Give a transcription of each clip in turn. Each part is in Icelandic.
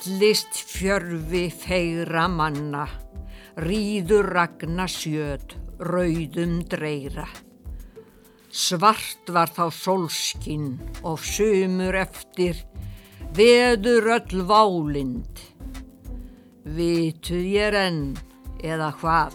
Hellist fjörfi feigra manna, ríður ragna sjöt, rauðum dreira. Svart var þá sólskinn og sumur eftir, veður öll válind. Vituð ég enn eða hvað?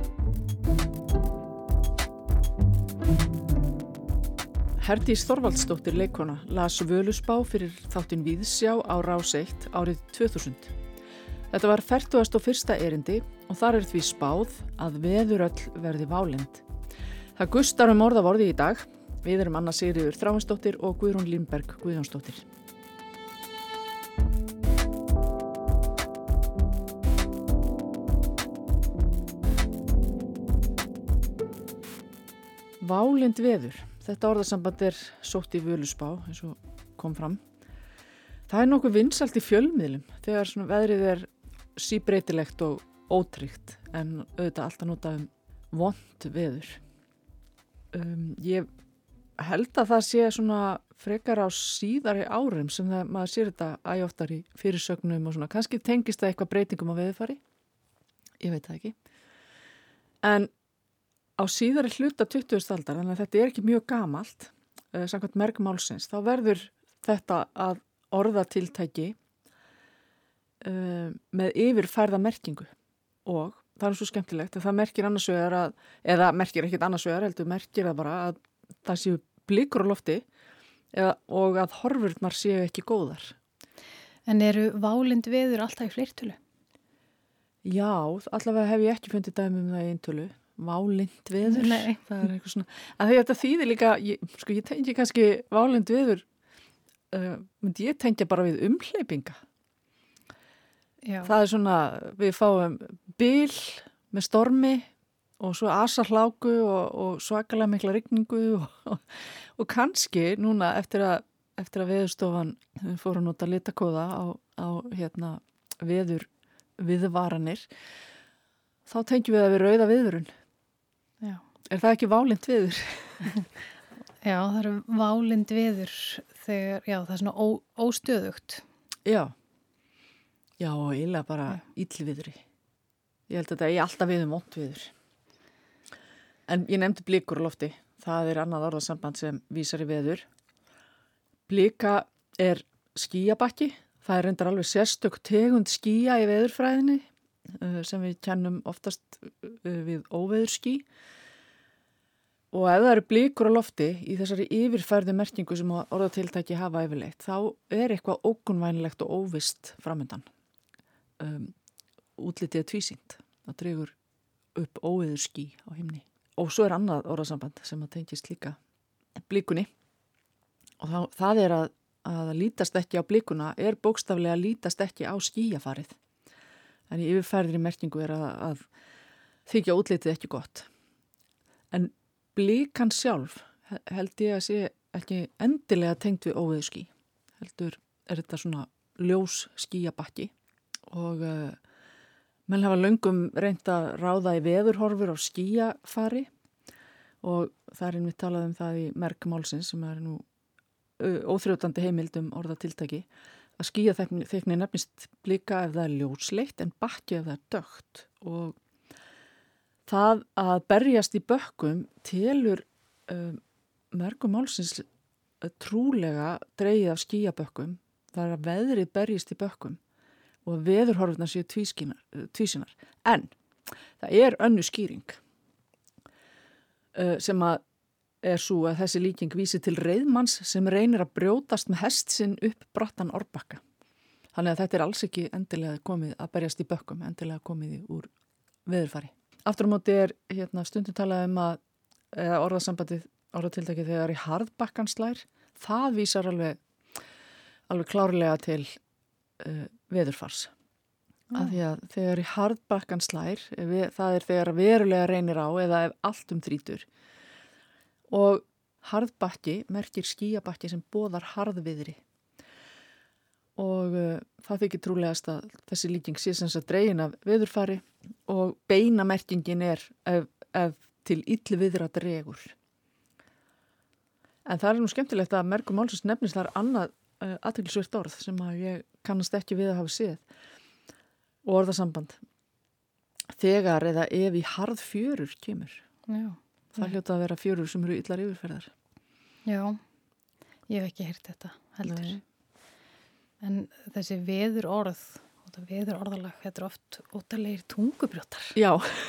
Herdís Þorvaldsdóttir leikkona las Völuspá fyrir þáttinn Víðsjá á Rás 1 árið 2000. Þetta var 41. erindi og þar því spáð að veður öll verði válind. Það gustar orðavorði í dag. Við erum Anna Sigríður Þráinsdóttir og Guðrún Línberg Guðjónsdóttir. Válind veður. Þetta orðasamband sótt í Völuspá eins og kom fram. Það nokkuð vinsælt í fjölmiðlum þegar svona veðrið síbreytilegt og ótryggt en auðvitað alltaf notað vont veður. Ég held að það sé svona frekar á síðari árum sem maður sér þetta oftar í fyrirsögnum og svona. Kannski tengist það eitthvað breytingum á veðurfari. Ég veit það ekki. En á síðari hluta 20. aldar, þannig að þetta ekki mjög gamalt, samkvæmt merg málsins, þá verður þetta að orðatiltæki með yfirfærða merkingu og það svo skemmtilegt að það merkir annars vegar eða merkir ekkert annars vegar, heldur merkir það bara að það séu blikur á lofti og að horfurnar séu ekki góðar. En eru válind veður alltaf í fleirtölu? Já, allavega hef ég ekki fundið dæmi það í eintölu. Válind veður. Nei. Það eitthvað svona. Að þetta þýðir líka, ég tengi kannski válind veður, myndi ég tengja bara við umhleypinga. Já. Það svona, við fáum bil með stormi og svo asahláku og svakalega mikla rigningu og kannski núna eftir að Veðurstofan fór að nota litakóða á veður viðvaranir, þá tengjum við að við rauða viðvörun. Já. Það ekki válind viður? Já, það eru válind viður þegar, já, það svona óstöðugt. Já. Já, og eiginlega bara illviðri. Ég held að þetta alltaf við vont viður. En ég nefndi blikur á lofti. Það annað orðasamband sem vísar í veður. Blika skýjabakki. Það reyndar alveg sérstök tegund skýja í veðurfræðinni sem við kennum oftast við óveðurský. Og ef það eru blikur á lofti í þessari yfirfærðu merkingu sem orðatiltæki hafa yfirleitt, þá eitthvað ógnvænlegt og óvist framundan. Útlitið tvísýnt. Það dregur upp óveðurský á himni. Og svo annað orðasamband sem tengist líka blikunni. Og það að lítast ekki á blikuna bókstaflega lítast ekki á skýjafarið. En í yfirfærðri merkingu að þykja útlitið ekki gott. En blikan sjálf held ég að sé ekki endilega tengt við óveðurský. Heldur þetta svona ljós skýjabakki og menn hafa löngum reynt að ráða í veðurhorfur á skýjafari og það einmitt talað það í merg málsins sem nú óþrjótandi heimild orðatiltæki að skýjaþekni nefnist blika ef það ljósleitt en bakki ef það dökkt og það að berjast í bökkum telur mergum málsins trúlega dregið af skýjabökkum. Það að veðrið berjist í bökkum og veðurhorfurnar séu tvísýnar. En það önnur skýring sem svo að þessi líking vísi til reiðmanns sem reynir að brjótast með hest sinn upp brattan árbakka. Þannig að þetta alls ekki endilega komið að berjast í bökkum, endilega komið úr veðurfari. Aftur á móti stundum talað að orðatiltækið þegar í harðbakkan slær, það vísar alveg klárlega til veðurfars. Af því að þegar í harðbakkan slær, það þegar verulega reynir á eða ef allt þrýtur. Og harðbakki merkir skýjabakki sem boðar harðviðri. Og það þykir trúlegast að þessi líking sé sem sagt dregin af veðurfari og beina merkingin ef til illviðra dregur. En það nú skemmtilegt að mergum málsins nefnist þar annað athyglisvert orð sem að ég kannast ekki við að hafa séð og orðasamband. Þegar eða ef í harðfjörur kemur. Já. Það hljóta að vera fjörur sem eru illar yfirferðar. Já, ég hef ekki heyrt þetta heldur. Nei. En þessi veður orð, veður orðalag, þetta er oft óttalegir tungubrjótar. Já,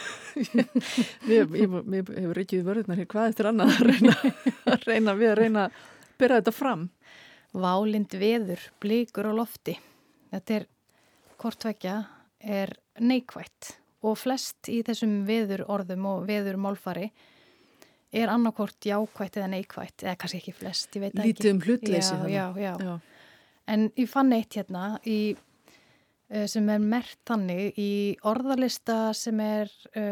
mér hefur ekki vörðunar hér hvað eftir annað að reyna að byrja þetta fram. Válind veður, blikur á lofti. Þetta er, hvort tvekja, er neikvætt og flest í þessum veður orðum og veður málfari er annarkvort jákvætt eða neikvætt, eða kannski ekki flest, ég veit ekki. Lítið hlutleysi þannig. Já. En ég fann eitt hérna sem er merkt þannig í orðalista sem er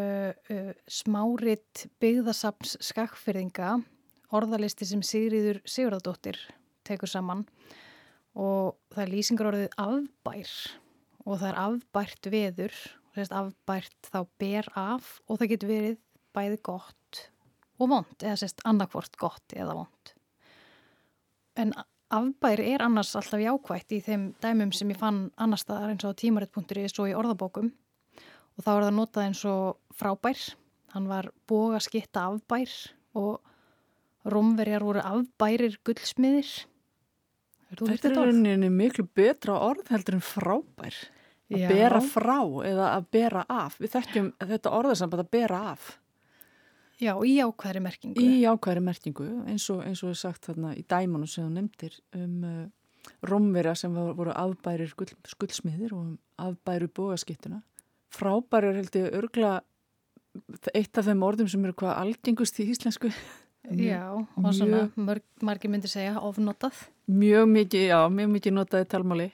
smárit byggðasafns Skagfirðinga, orðalisti sem Sigríður Sigurðardóttir tekur saman og það er lýsingarorðið afbær og það er afbært veður, afbært þá ber af og það getur verið bæði gott og vont, eða annarkvort gott eða vont. En afbær er annars alltaf jákvætt í þeim dæmum sem ég fann annars staðar eins og á tímarit.is og í orðabókum og þá er það notað eins og frábær, hann var bogaskitta afbær og Rómverjar voru afbærir gullsmiðir. Þetta er rauninni miklu betra orð heldur en frábær. Að bera frá eða að bera af. Við þekkjum þetta orðasamband að bera af. Já, í ákvæðri merkingu. Í ákvæðri merkingu, eins og er sagt þarna í dæmanum sem þú nefndir Rómverja sem voru afbærir gullsmiðir og afbæru bogaskittuna. Frábær er held ég örgla eitt af þeim orðum sem eru hvað algengust í íslensku. Já, og svona margir myndi segja ofnotað. Mjög mikið notaði talmáli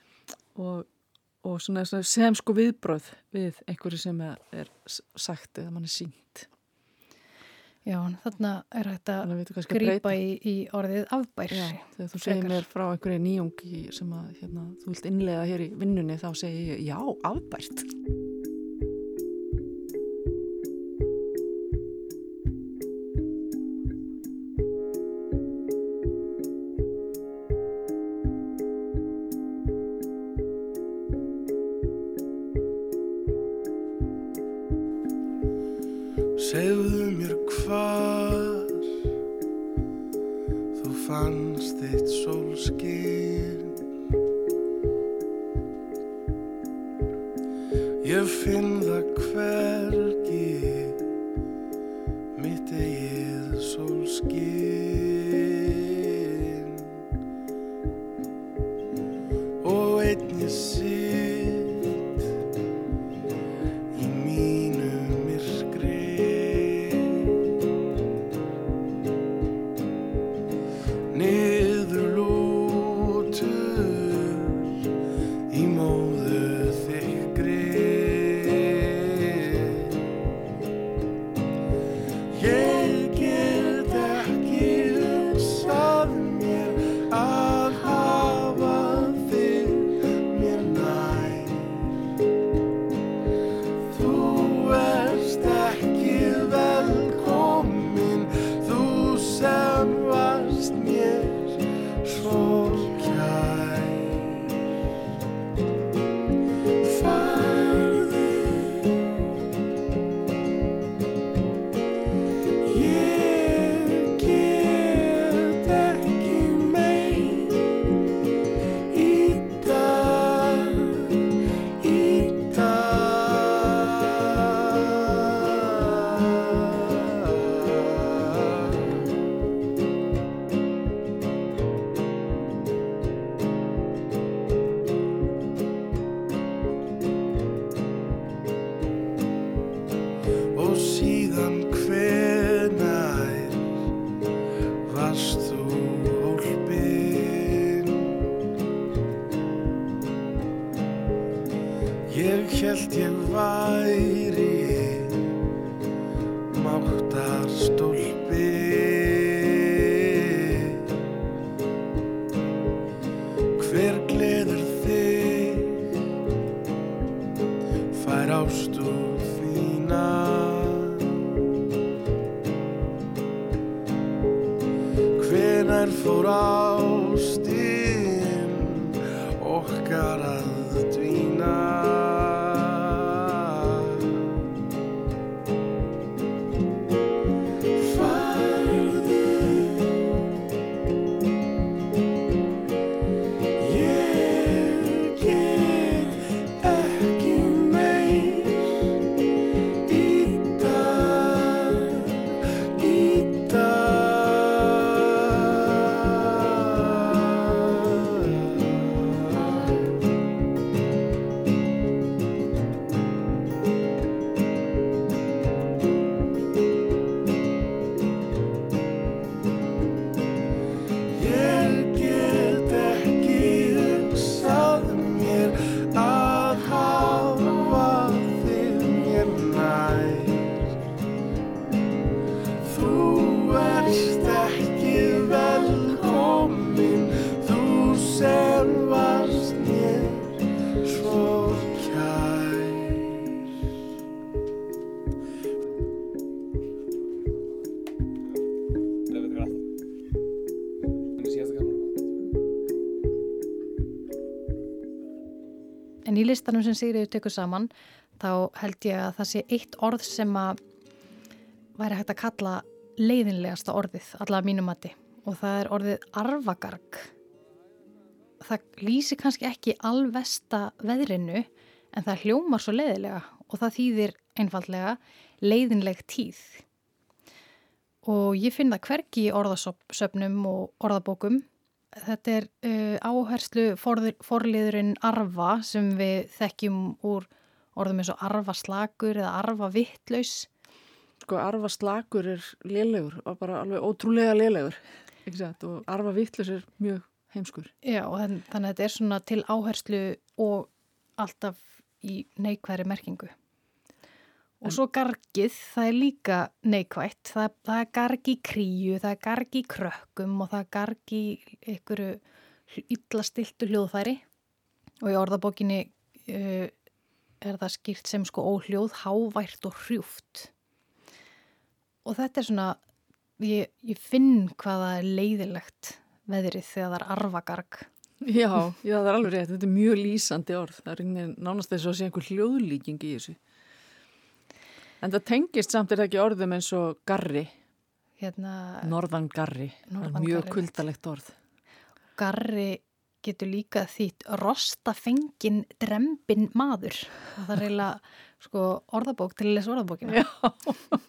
og svona sem sko viðbröð við einhverju sem er sagt eða mann er sýnt. Já, þarna er þetta grípa í orðið afbær. Já, þegar þú segir mér frá einhverju nýjungi sem að þú vilt innleiða hér í vinnunni þá segi ég já, afbært. Segðu mér hvar þú fannst þitt sólskin. Ég finn það hvergi mitt eigið sólskin. Og einn ég sitt í mínu myrkri. Niður lútur í móðu þykri. Ég get ekki hugsað mér að hafa þig mér nær. Þú ert ekki velkomin, þú sem varst mér svo kær. Farðu, ég get ekki meir í dag. Og síðan hvenær varst þú hólpin? Ég hélt ég væri máttarstólpi. Hver gleður þig fær ástúð þína. Hvenær fór ástin langar að dvína. En í listanum sem Sigríður tekur saman, þá held ég að það sé eitt orð sem að væri hægt að kalla leiðinlegasta orðið, allavega að mínum mati. Og það er orðið arfagarg. Það lýsir kannski ekki alvesta veðrinu, en það hljómar svo leiðilega og það þýðir einfaldlega leiðinleg tíð. Og ég finn það hvergi í orðasöfnum og orðabókum. Þetta er áherslu forliðurinn arfa sem við þekkjum úr orðum eins og arfaslakur eða arfavitlaus. Sko arfaslakur er lélegur og bara alveg ótrúlega lélegur. Og arfavitlaus er mjög heimskur. Já, og þannig að þetta er svona til áherslu og alltaf í neikvæðri merkingu. Og svo gargið, það er líka neikvætt. Það er garg í kríu, það er garg í krökkum og það er garg í einhverju illa stiltu hljóðfæri. Og í orðabókinni er það skýrt sem sko óhljóð, hávært og hrjúft. Og þetta er svona, ég finn hvaða er leiðilegt veðrið þegar það er arfagarg. Já, það er alveg rétt. Þetta er mjög lýsandi orð. Það er nánast þess að sé einhver hljóðlíking í þessu. En það tengist samt er það ekki orðum eins og garri. Norðan garri. Það er mjög kuldalegt orð. Garri getur líka þýtt rostafengin drembin maður. Það er eiginlega sko, orðabók til að lesa orðabókina. Já.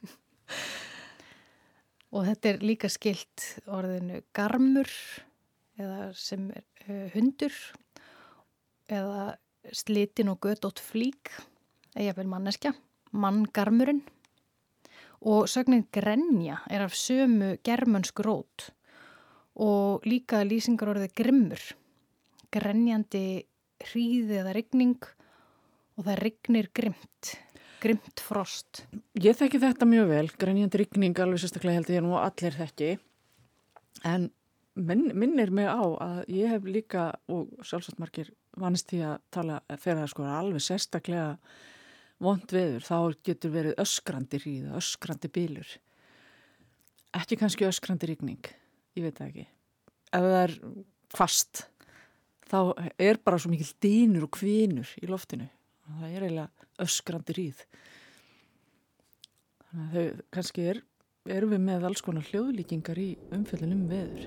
Og þetta er líka skilt orðinu garmur eða sem er hundur eða slitin og götótt flík eða jafnvel manneskja. Manngarmurinn og sögnin grenja er af sömu germönsku rót og líka lýsingarorðið grimmur, grenjandi hríði eða rigning og það rignir grimmt frost. Ég þekki þetta mjög vel, grenjandi rigning alveg sérstaklega held ég nú allir þekki en minnir mig á að ég hef líka og sjálfsagt margir vanist því að tala þegar það sko alveg sérstaklega vont veður, þá getur verið öskrandi hríð, öskrandi bylur. Ekki kannski öskrandi rigning, ég veit það ekki. Ef það er hvasst, þá er bara svo mikil dynur og hvinur í loftinu. Það er eiginlega öskrandi hríð. Þannig að þau kannski erum við með alls konar hljóðlíkingar í umfjöllun veður.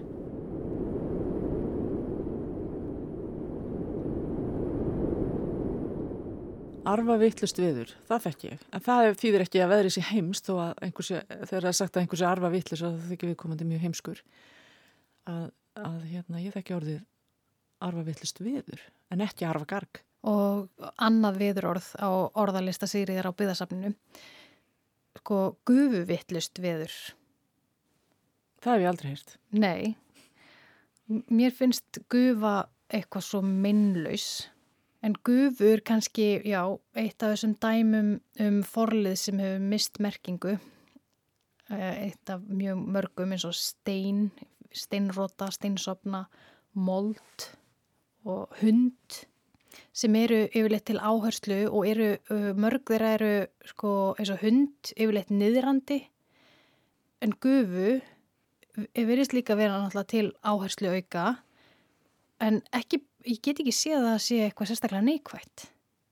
Arfavitlaust veður, það þekki ég. En það þýðir ekki að veðrið sé heimst þó að þegar það er sagt að einhversi arfavitlaust þá þykir við komandi mjög heimskur. Ég þekki orðið arfavitlaust veður en ekki arfagarg. Og annað veðurorð á orðalista Sigríðar á byggðasafninu. Sko gufuvitlaust veður. Það hef ég aldrei heyrt. Nei. Mér finnst gufa eitthvað svo meinlaus. En gufur kannski, já, eitt af þessum dæmum forlið sem hefur mist merkingu. Eitt af mjög mörgum eins og steinrota, steinsofna, mold og hund sem eru yfirleitt til áherslu og mörg þeirra eru sko eins og hund yfirleitt niðrandi en gufu virðist líka vera náttúrulega til áherslu auka en ekki ég get ekki séð að það sé eitthvað sérstaklega neikvætt.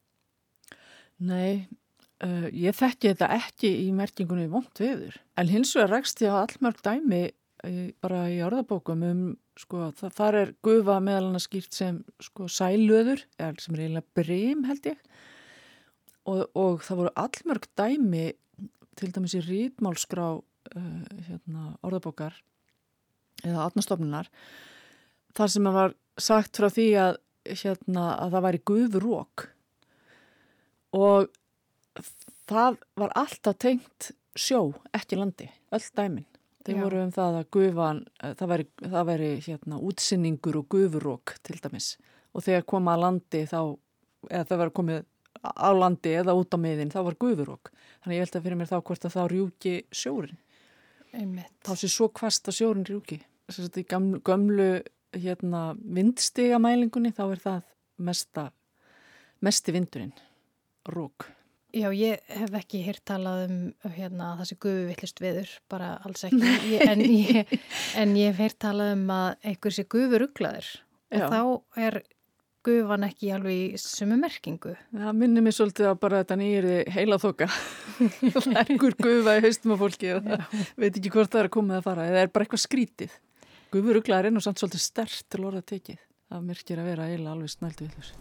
Nei, ég þekki þetta ekki í merkingunni vont veður. En hins vegar rekst ég á allmörg dæmi bara í orðabókum sko, þar gufa meðal annars skýrt sem sko sælöður, eða sem eiginlega brim held ég. Og það voru allmörg dæmi, til dæmis í ritmálskrá orðabókar eða átnastofnunar, þar sem var sagt frá því að það væri gufurók. Og það var alltaf tengt sjó, ekki landi, öll dæmin. Þeir voru það að gufan, það væri útsinningur og gufurók til dæmis. Og þegar koma að landi eða það var komið á landi eða út á miðin, þá var gufurók. Þannig ég velta fyrir mér þá hvort að þá rjúki sjórin. Einmitt. Þá sé svo hvasst að sjórin rjúki. Þess að í gömlu vindstigamælingunni þá það mesti vindurinn, rók. Já, ég hef ekki heyrt talað að það sé gufuvittlust veður, bara alls ekki. En ég hef heyrt talað að einhver sé gufuruglaður. Og þá gufan ekki alveg í sömu merkingu. Það minnir mér svolítið að bara þetta nýri heilaþoka. Það einhver gufa í haustum á fólki og veit ekki hvort það að koma að fara. Eða bara eitthvað skrítið. Gufuruglaður nú samt svolítið sterkt til orða tekið. Það merkir að vera eiginlega alveg snældu villus.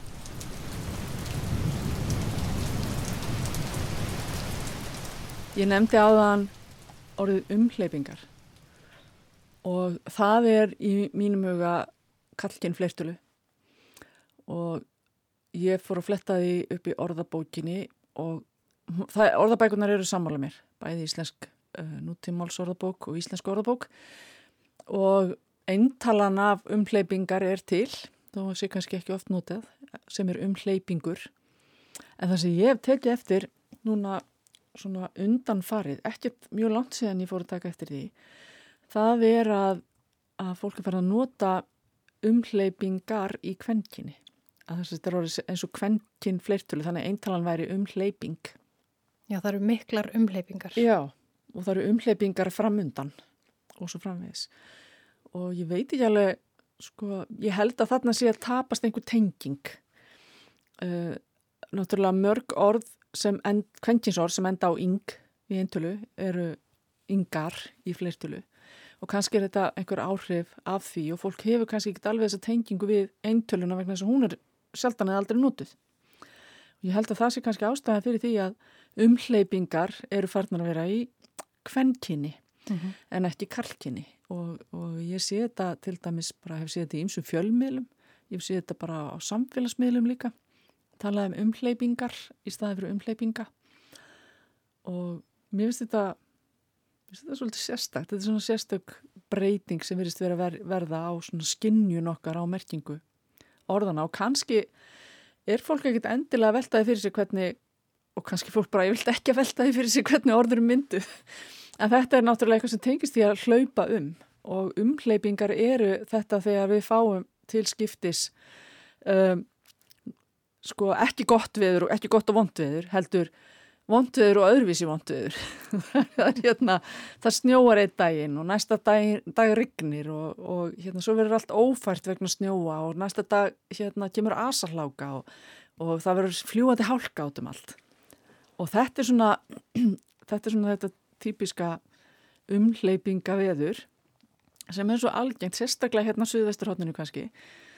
Ég nefndi áðan orðið umhleypingar og það í mínum huga karlkyn fleirtölu og ég fór að fletta því upp í orðabókinni og orðabækunar eru sammála mér, bæði íslensk nútímálsorðabók og íslensk orðabók og eintalan af umhleypingar til, þó sé kannski ekki oft notað, sem umhleypingur. En það sem ég hef tekið eftir núna svona undanfarið, ekkert mjög langt síðan ég fór að taka eftir því, það að fólk farið að nota umhleypingar í kvenkyni. Að þetta orðið eins og kvenkyn fleirtölu, þannig eintalan væri umhleyping. Já, það eru miklar umhleypingar. Já, og það eru umhleypingar framundan og svo framvegis. Og ég veit ekki alveg, sko, ég held að þarna sé að tapast einhver tenging. Náttúrulega mörg orð kvenkynsorð sem enda á ing í eintölu eru ingar í fleirtölu og kannski þetta einhver áhrif af því og fólk hefur kannski ekki alveg þessa tengingu við eintöluna vegna þess að hún sjaldan eða aldrei notuð. Og ég held að það sé kannski ástæðan fyrir því að umhleypingar eru farnar að vera í kvenkyni en ekki karlkyni og ég sé þetta til dæmis bara hef séð þetta í ýmsum fjölmiðlum, ég hef séð þetta bara á samfélagsmiðlum líka. Talaði umhleypingar í staði fyrir umhleypinga og mér finnst þetta svolítið sérstakt. Þetta svona sérstök breyting sem virðist verða á svona skynjun okkar á merkingu orðana og kannski fólk ekkert endilega að veltaði fyrir sig hvernig, og kannski fólk bara ég vilt ekki að veltaði fyrir sig hvernig orðurum myndu. En þetta náttúrulega eitthvað sem tengist því að hlaupa og umhleypingar eru þetta þegar við fáum til skiptis sko ekki gott veður og ekki gott og vont veður, heldur vont veður og öðruvísi vont veður. Það snjóar einn daginn og næsta dag rignir og svo verður allt ófært vegna snjóa og næsta dag kemur asarhláka og það verður fljúgandi hálka út allt. Og þetta er svona þetta típiska umhleypinga veður sem svo algengt, sérstaklega suðvesturhorninu kannski.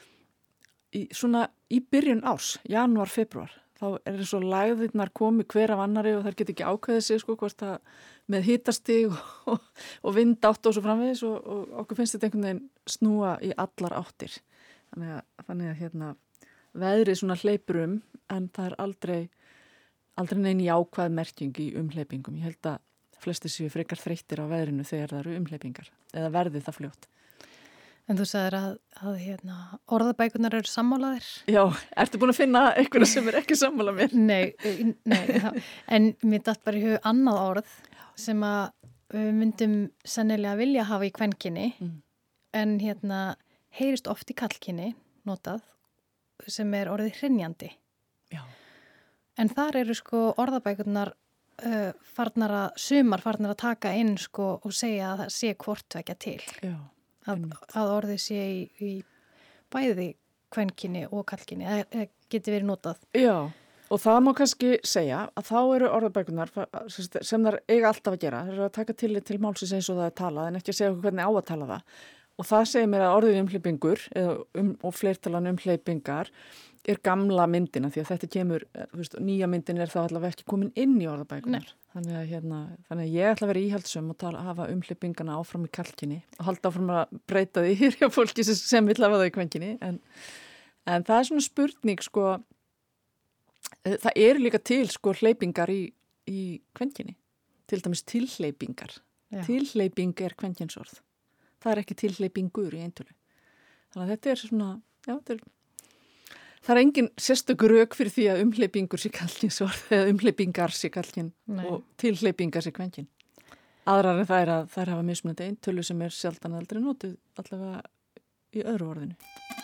Í byrjun árs, janúar, februar, þá svo lægðirnar komið hver af annari og þær get ekki ákveðið sig hvort það með hitastig og vindátt og svo framvegis og okkur finnst þetta einhvern veginn snúa í allar áttir. Þannig að veðrið svona hleypur en það er aldrei nein jákvæð merking í umhleypingum. Ég held að flestir séu frekar þreyttir á veðrinu þegar það eru umhleypingar eða verði það fljótt. En þú sagðir að orðabækunar eru sammálaðir? Já, ertu búin að finna einhverja sem ekki sammála mér? Nei, en mér datt bara í hug annað orð sem að við myndum sennilega vilja hafa í kvenkyni en heyrist oft í karlkyni notað sem orðið hrynjandi. Já. En þar eru sko orðabækunar farnar að taka inn sko og segja að það sé hvort tvekja til. Já. Að orðið sé í bæði kvenkyni og kallkyni, eða geti verið notað. Já, og það má kannski segja að þá eru orðabækunar sem þær eiga alltaf að gera. Það eru að taka tillit til málsins eins og það er talað en ekki að segja okkur hvernig á að tala það. Og það segir mér að orðið umhleypingur og fleirtalan umhleypingar er gamla myndina því að þetta kemur, nýja myndin er þá allavega ekki komin inn í orðabækunar. Þannig að ég ætla að vera íhaldsum og hafa umhleypingana áfram í kallkyni og halda áfram að breyta því hér hjá fólki sem vill hafa það í kvenkyni. En það er svona spurning, sko, það eru líka til, sko, hleypingar í kvenkyni. Til dæmis tilhleypingar. Já. Tilhleyping er kvenkynnsorð. Það er ekki tilhleypingur í eintölu. Þannig að þetta er svona, já, það er engin sérstök rök fyrir því að umhleypingur sé kallkynsorð eða umhleypingar sé kallkyn og tilhleypingar sé kvenkyn. Aðrar en það er að þær hafa mismunandi eintölu sem er sjaldan aldrei notuð allavega í öðru orðinu.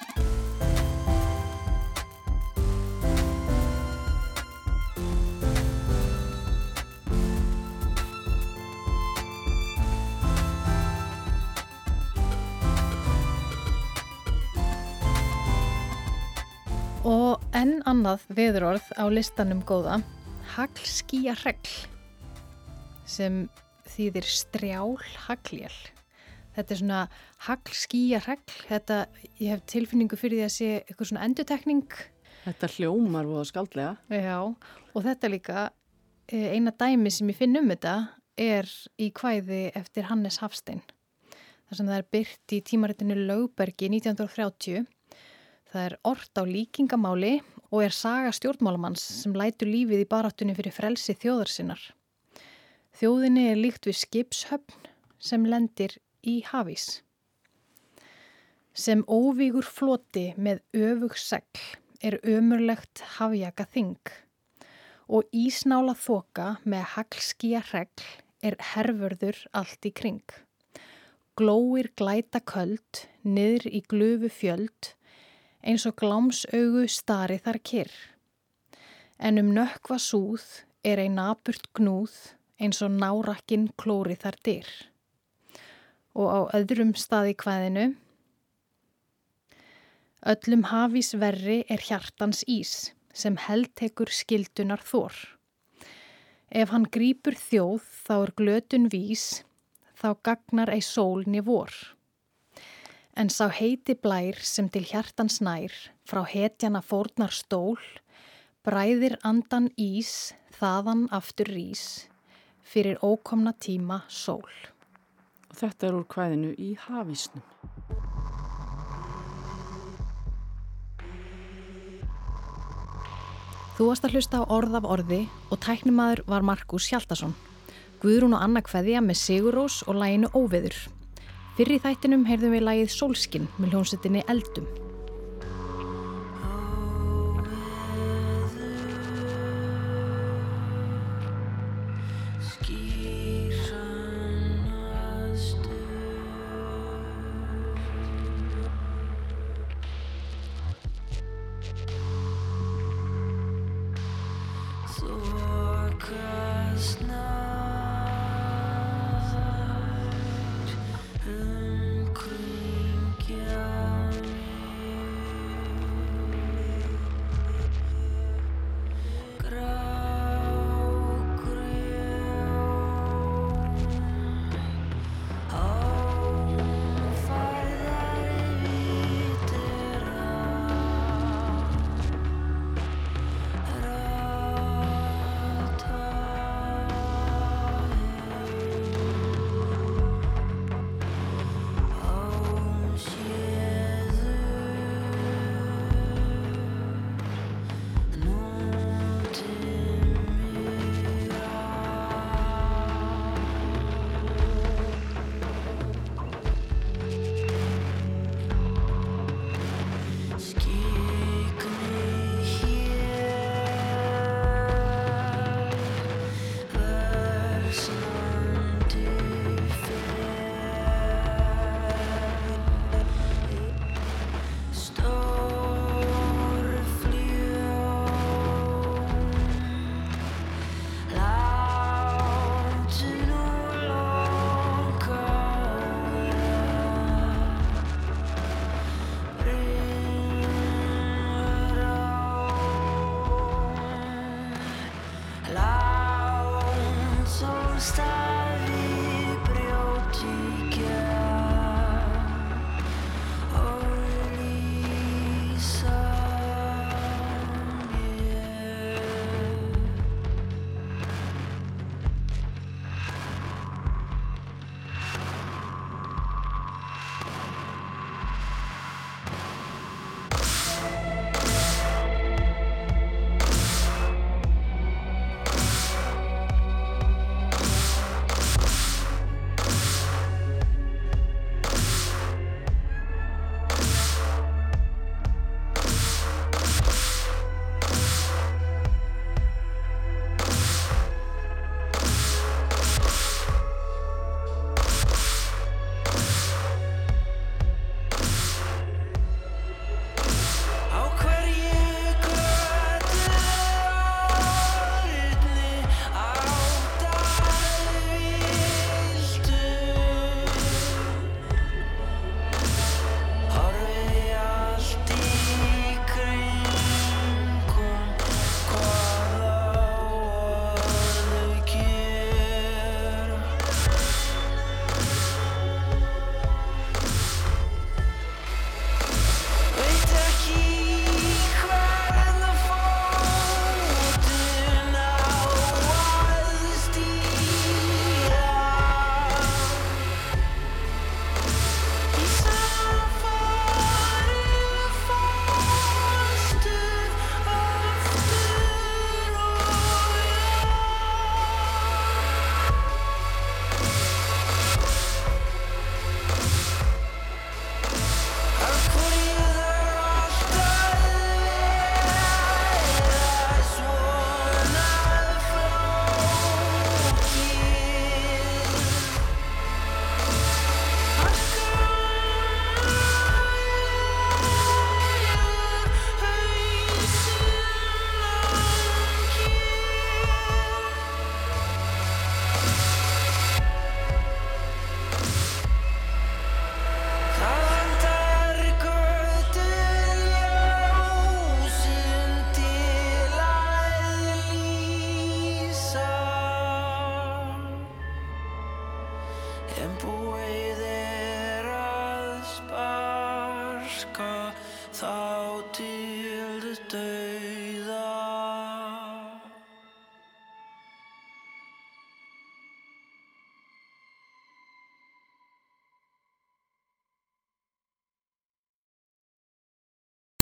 Og enn annað veðurorð á listanum góða, haglskýjaregl, sem þýðir strjál haglél. Þetta er svona haglskýjaregl, ég hef tilfinningu fyrir því að sé eitthvað svona endurtekning. Þetta hljómar voða skáldlega. Já, og þetta líka, eina dæmi sem ég finn þetta er í kvæði eftir Hannes Hafstein. þar sem það er birt í tímaritinu Lögbergi 1930. Það er ort á líkingamáli og er saga stjórnmálamanns sem lætur lífið í baráttunni fyrir frelsi þjóðar sinnar. Þjóðinni er líkt við skipshöfn sem lendir í hafís. Sem óvígur floti með öfug segl er ömurlegt hafjaka þing og ísnála þoka með haglskýja regl er hervörður allt í kring. Glóir glæta köld niður í glufu fjöld eins og glámsaugu stari þar kyrr. En nökkva súð er ein napurt gnúð eins og nárakkin klóri þar dyr. Og á öðrum staði kvæðinu: öllum hafís verri er hjartans ís sem heldtekur skildunar þor. Ef hann grípur þjóð þá er glötun vís, þá gagnar ei sól né vor. En sá heiti blær sem til hjartans nær, frá hetjana fórnar stól, bræðir andan ís, þaðan aftur rís, fyrir ókomna tíma sól. Og þetta er úr kvæðinu Í hafísnum. Þú varst að hlusta á Orð af orði og tæknimaður var Markús Hjaltason. Guðrún og Anna kveðja með Sigurrós og laginu Óveður. Fyrr í þættinum heyrðum við lagið Sólskin með hljómsveitinni Eldum. Þá til þau